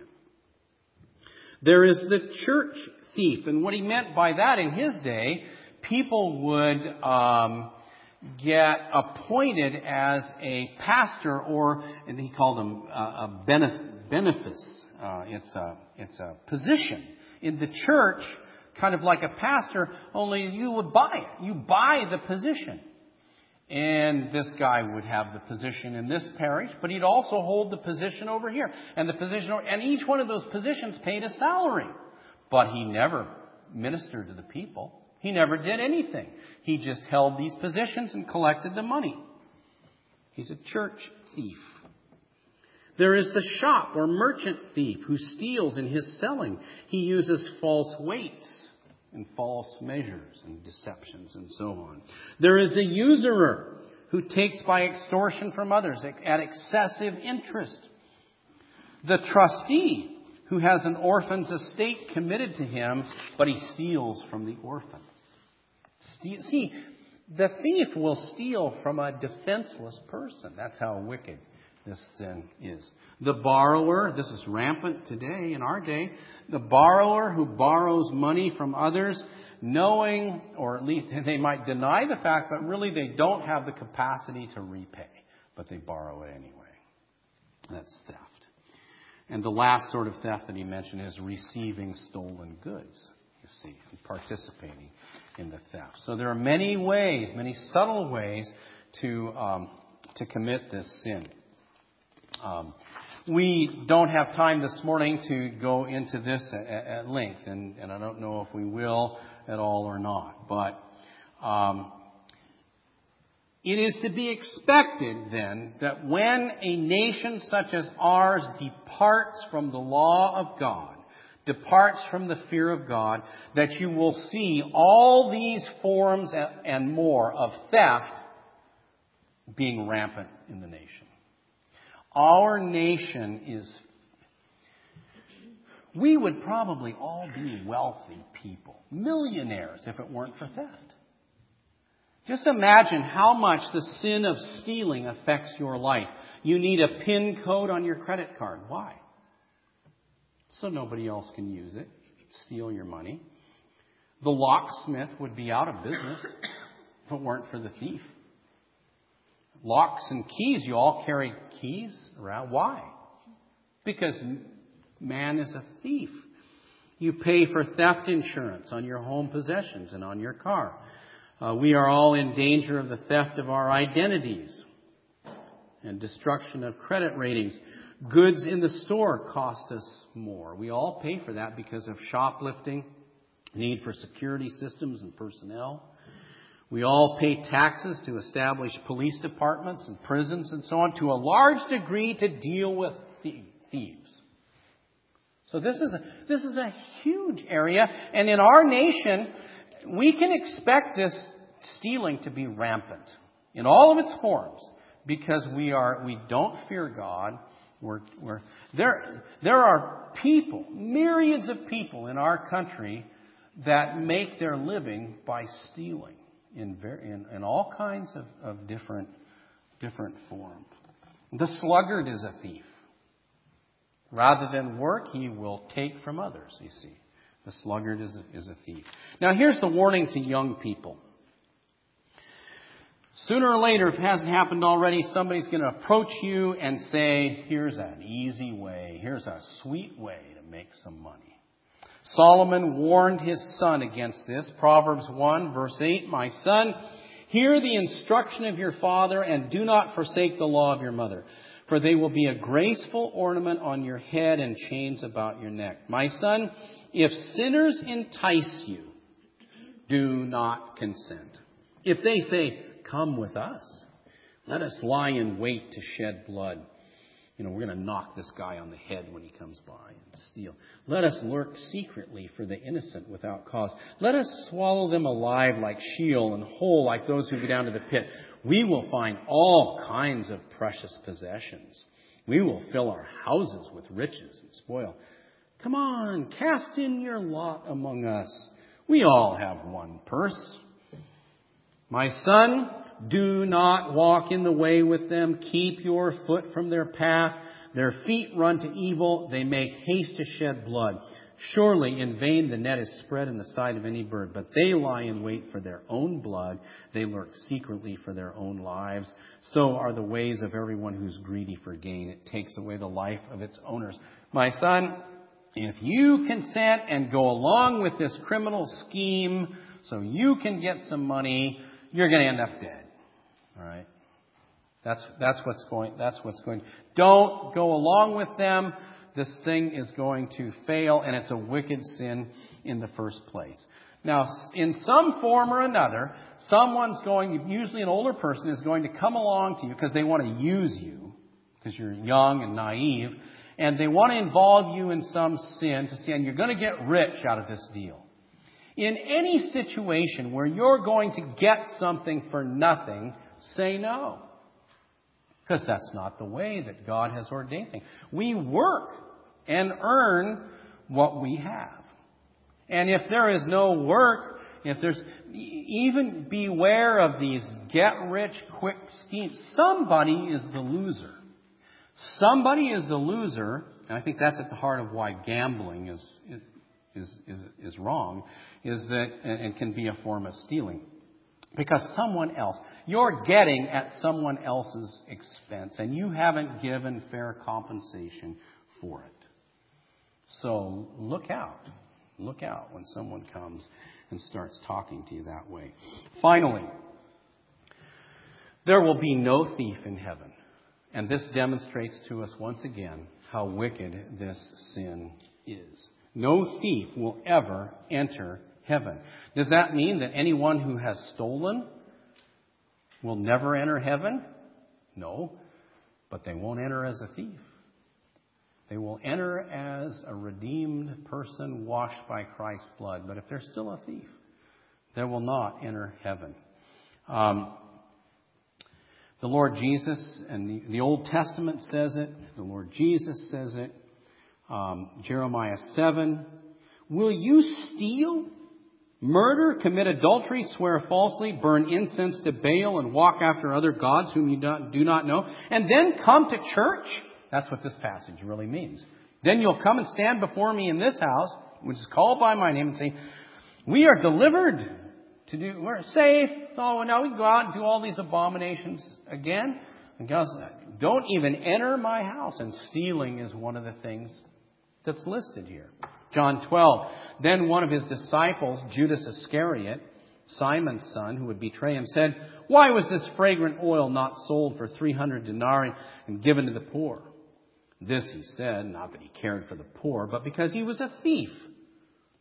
[SPEAKER 1] There is the church thief. And what he meant by that in his day, people would um, get appointed as a pastor, or and he called them uh, a benef- benefice. Uh, it's a it's a position in the church, kind of like a pastor. Only you would buy it. You buy the position, and this guy would have the position in this parish, but he'd also hold the position over here, and the position, and each one of those positions paid a salary, but he never ministered to the people. He never did anything. He just held these positions and collected the money. He's a church thief. There is the shop or merchant thief who steals in his selling. He uses false weights and false measures and deceptions and so on. There is a usurer who takes by extortion from others at excessive interest. The trustee who has an orphan's estate committed to him, but he steals from the orphan. See, the thief will steal from a defenseless person. That's how wicked this sin is. The borrower, this is rampant today in our day, the borrower who borrows money from others, knowing, or at least they might deny the fact, but really they don't have the capacity to repay, but they borrow it anyway. That's theft. And the last sort of theft that he mentioned is receiving stolen goods, you see, and participating in the theft. So there are many ways, many subtle ways to um, to commit this sin. Um, we don't have time this morning to go into this at, at length, and, and I don't know if we will at all or not. But um, it is to be expected, then, that when a nation such as ours departs from the law of God, departs from the fear of God, that you will see all these forms and more of theft being rampant in the nation. Our nation is, we would probably all be wealthy people, millionaires, if it weren't for theft. Just imagine how much the sin of stealing affects your life. You need a PIN code on your credit card. Why? So nobody else can use it, steal your money. The locksmith would be out of business if it weren't for the thief. Locks and keys, you all carry keys around. Why? Because man is a thief. You pay for theft insurance on your home possessions and on your car. Uh, we are all in danger of the theft of our identities and destruction of credit ratings. Goods in the store cost us more. We all pay for that because of shoplifting need for security systems and personnel. We all pay taxes to establish police departments and prisons and so on, to a large degree to deal with thieves. So this is a, this is a huge area. And in our nation, we can expect this stealing to be rampant in all of its forms, because we are we don't fear God. We're, we're, there, there are people, myriads of people in our country that make their living by stealing in, very, in, in all kinds of, of different, different forms. The sluggard is a thief. Rather than work, he will take from others, you see. The sluggard is a, is a thief. Now here's the warning to young people. Sooner or later, if it hasn't happened already, somebody's going to approach you and say, here's an easy way, here's a sweet way to make some money. Solomon warned his son against this. Proverbs one, verse eight, my son, hear the instruction of your father and do not forsake the law of your mother. For they will be a graceful ornament on your head and chains about your neck. My son, if sinners entice you, do not consent. If they say, come with us, let us lie in wait to shed blood. You know, we're going to knock this guy on the head when he comes by and steal. Let us lurk secretly for the innocent without cause. Let us swallow them alive like Sheol and whole like those who go down to the pit. We will find all kinds of precious possessions. We will fill our houses with riches and spoil. Come on, cast in your lot among us. We all have one purse. My son, do not walk in the way with them. Keep your foot from their path. Their feet run to evil. They make haste to shed blood. Surely in vain the net is spread in the sight of any bird, but they lie in wait for their own blood. They lurk secretly for their own lives. So are the ways of everyone who's greedy for gain. It takes away the life of its owners. My son, if you consent and go along with this criminal scheme so you can get some money, you're going to end up dead. All right? That's that's what's going. That's what's going. Don't go along with them. This thing is going to fail, and it's a wicked sin in the first place. Now, in some form or another, someone's going, usually an older person, is going to come along to you because they want to use you, because you're young and naive, and they want to involve you in some sin to see, and you're going to get rich out of this deal. In any situation where you're going to get something for nothing, say no. Because that's not the way that God has ordained things. We work and earn what we have. And if there is no work, if there's, even beware of these get-rich-quick schemes. Somebody is the loser. Somebody is the loser, and I think that's at the heart of why gambling is is is, is wrong, is that, and can be a form of stealing. Because someone else, you're getting at someone else's expense, and you haven't given fair compensation for it. So look out. Look out when someone comes and starts talking to you that way. Finally, there will be no thief in heaven. And this demonstrates to us once again how wicked this sin is. No thief will ever enter heaven. Does that mean that anyone who has stolen will never enter heaven? No, but they won't enter as a thief. They will enter as a redeemed person washed by Christ's blood. But if they're still a thief, they will not enter heaven. Um, the Lord Jesus, and the, the Old Testament says it. The Lord Jesus says it. Um, Jeremiah seven. Will you steal? Murder, commit adultery, swear falsely, burn incense to Baal, and walk after other gods whom you do not know, and then come to church? That's what this passage really means. Then you'll come and stand before me in this house, which is called by my name, and say, we are delivered to do, we're safe. Oh, now we can go out and do all these abominations again. And God said, don't even enter my house. And stealing is one of the things that's listed here. John twelve. Then one of his disciples, Judas Iscariot, Simon's son, who would betray him, said, why was this fragrant oil not sold for three hundred denarii and given to the poor? This he said, not that he cared for the poor, but because he was a thief,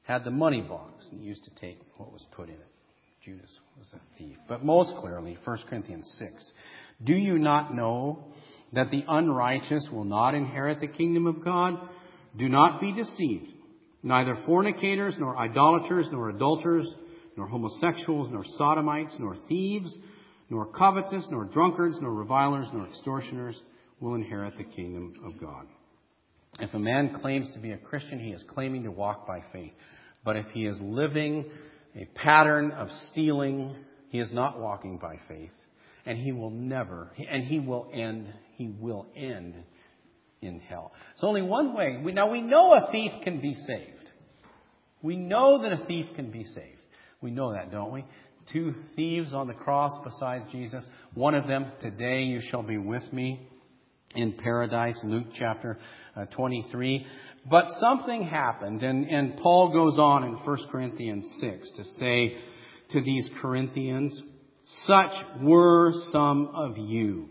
[SPEAKER 1] had the money box and used to take what was put in it. Judas was a thief. But most clearly, First Corinthians six. Do you not know that the unrighteous will not inherit the kingdom of God? Do not be deceived. Neither fornicators, nor idolaters, nor adulterers, nor homosexuals, nor sodomites, nor thieves, nor covetous, nor drunkards, nor revilers, nor extortioners will inherit the kingdom of God. If a man claims to be a Christian, he is claiming to walk by faith. But if he is living a pattern of stealing, he is not walking by faith. And he will never, and he will end, he will end in hell. It's only one way. We, now we know a thief can be saved. We know that a thief can be saved. We know that, don't we? Two thieves on the cross beside Jesus. One of them, today you shall be with me in paradise, Luke chapter uh, twenty-three. But something happened, and, and Paul goes on in First Corinthians six to say to these Corinthians, such were some of you.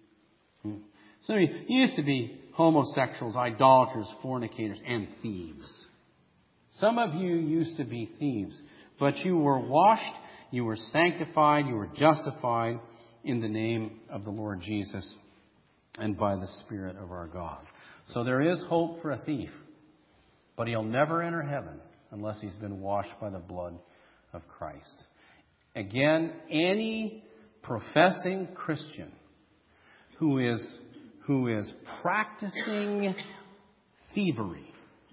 [SPEAKER 1] Some of you used to be homosexuals, idolaters, fornicators, and thieves. Some of you used to be thieves, but you were washed, you were sanctified, you were justified in the name of the Lord Jesus and by the Spirit of our God. So there is hope for a thief, but he'll never enter heaven unless he's been washed by the blood of Christ. Again, any professing Christian who is who is practicing thievery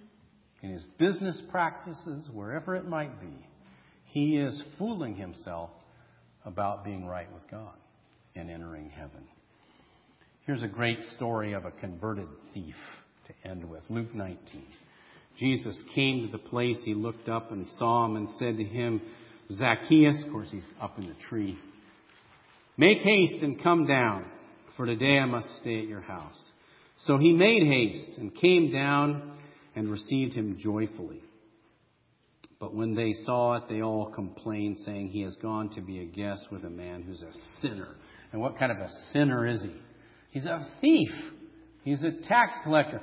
[SPEAKER 1] in his business practices, wherever it might be, he is fooling himself about being right with God and entering heaven. Here's a great story of a converted thief to end with. Luke nineteen. Jesus came to the place. He looked up and saw him and said to him, Zacchaeus, of course he's up in the tree, make haste and come down, for today I must stay at your house. So he made haste and came down and received him joyfully. But when they saw it, they all complained, saying, he has gone to be a guest with a man who's a sinner. And what kind of a sinner is he? He's a thief. He's a tax collector.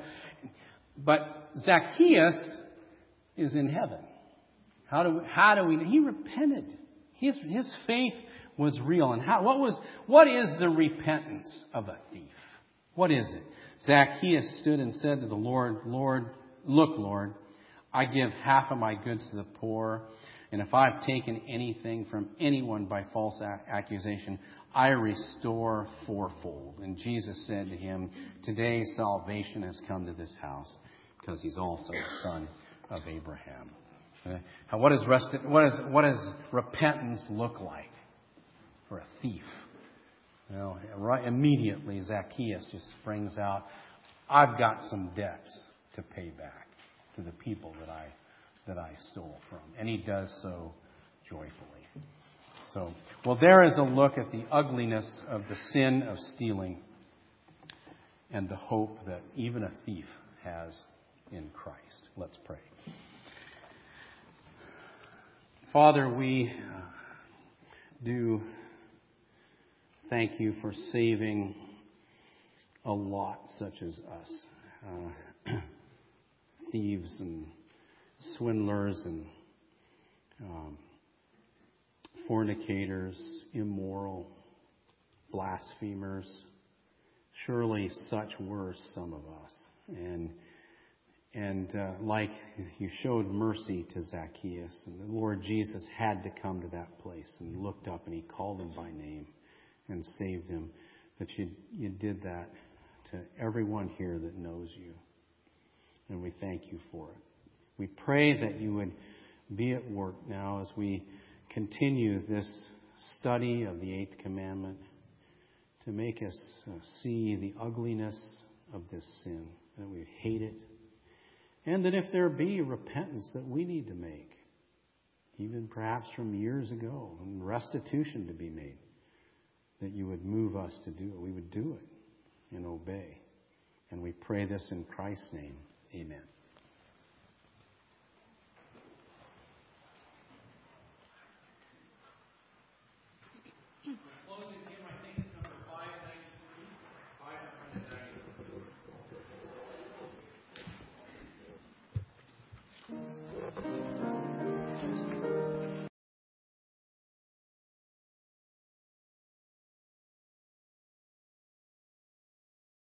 [SPEAKER 1] But Zacchaeus is in heaven. How do we, how do we, he repented. His, his faith was real. And how, what was, what is the repentance of a thief? What is it? Zacchaeus stood and said to the Lord, Lord, look, Lord, I give half of my goods to the poor. And if I've taken anything from anyone by false accusation, I restore fourfold. And Jesus said to him, today salvation has come to this house, because he's also the son of Abraham. Okay? What, is rest, what, is, what does repentance look like for a thief? You know, right immediately Zacchaeus just springs out, I've got some debts to pay back to the people that I that I stole from. And he does so joyfully. So, well, there is a look at the ugliness of the sin of stealing and the hope that even a thief has in Christ. Let's pray. Father, we do thank you for saving a lot such as us. Uh, thieves and swindlers and um, fornicators, immoral, blasphemers. Surely such were some of us. And and uh, like you showed mercy to Zacchaeus, and the Lord Jesus had to come to that place, and he looked up and he called him by name and saved him. But you you did that to everyone here that knows you. And we thank you for it. We pray that you would be at work now as we continue this study of the Eighth Commandment to make us see the ugliness of this sin, that we hate it, and that if there be repentance that we need to make, even perhaps from years ago, and restitution to be made, that you would move us to do it. We would do it and obey. And we pray this in Christ's name. Amen.